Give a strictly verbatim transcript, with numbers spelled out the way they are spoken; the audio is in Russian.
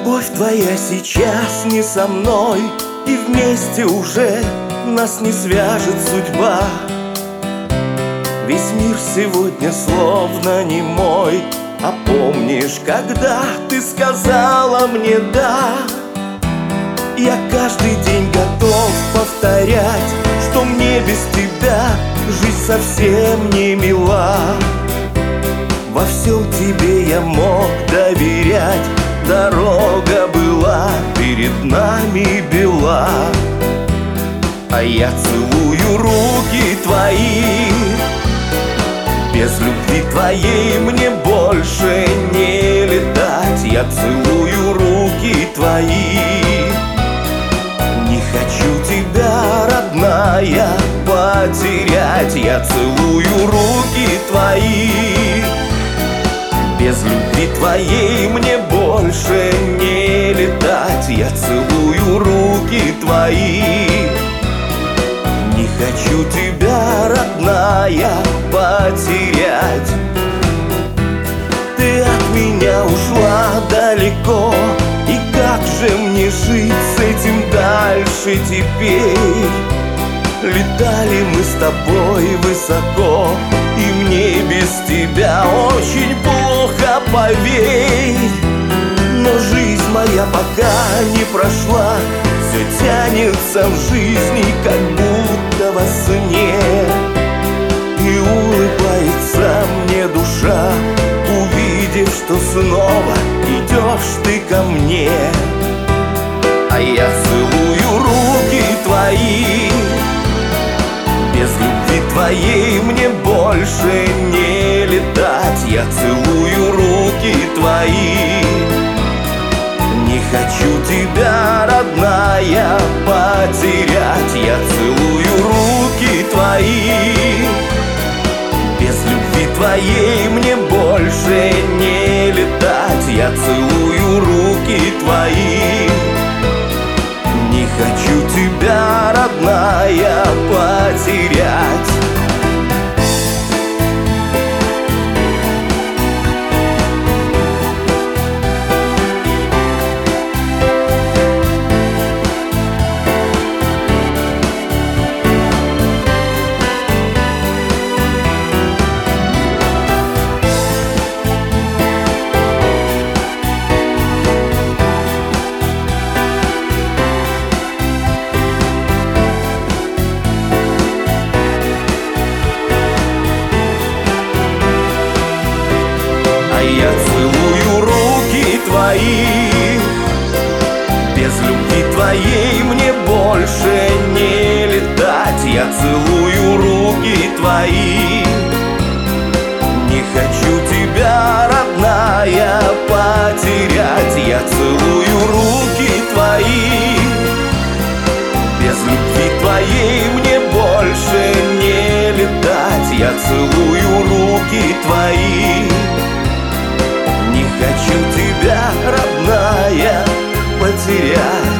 Любовь твоя сейчас не со мной, и вместе уже нас не свяжет судьба. Весь мир сегодня словно не мой. А помнишь, когда ты сказала мне «да»? Я каждый день готов повторять, что мне без тебя жизнь совсем не мила. Во всем тебе я мог доверять, дорога была перед нами бела. А я целую руки твои, без любви твоей мне больше не летать. Я целую руки твои, не хочу тебя, родная, потерять. Я целую руки твои, без любви твоей мне больше не летать. Я целую руки твои, не хочу тебя, родная, потерять. Ты от меня ушла далеко, и как же мне жить с этим дальше теперь? Летали мы с тобой высоко, и мне без тебя очень плохо, поверь. Но жизнь моя пока не прошла, все тянется в жизни, как будто во сне. И улыбается мне душа, увидев, что снова идешь ты ко мне. А я целую руки твои, без любви твоей мне больше не летать. Я целую руки твои, не хочу тебя, родная, потерять. Я целую руки твои, без любви твоей мне больше не летать. Я целую руки твои, не хочу тебя, родная, потерять. Я целую руки твои, без любви твоей мне больше не летать. Я целую руки твои, не хочу тебя, родная, потерять. Я целую руки твои, без любви твоей мне больше не летать. Я целую руки твои, не хочу тебя, родная, потерять.